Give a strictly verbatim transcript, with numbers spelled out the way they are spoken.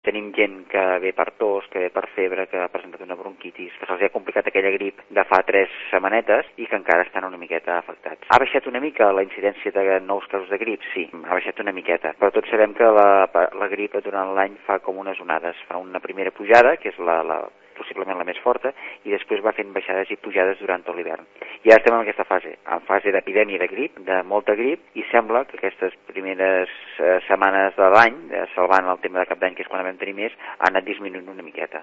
tenim gent que ve per tos, que ve per febre, que ha presentat una bronquitis, que se'ls ha complicat aquella grip de fa tres setmanetes i que encara estan una miqueta afectats. Ha baixat una mica la incidència de nous casos de grip? Sí, ha baixat una miqueta, però tots sabem que la, la grip durant l'any fa com unes onades. Fa una primera pujada, que és la, la, possiblement la més forta, i després va fent baixades i pujades durant tot l'hivern. I ara estem en aquesta fase, en fase d'epidèmia de grip, de molta grip, i sembla que aquestes primeres eh, setmanes de l'any, eh, salvant el tema de cap d'any, que és quan vam tenir més, ha anat disminuint una miqueta.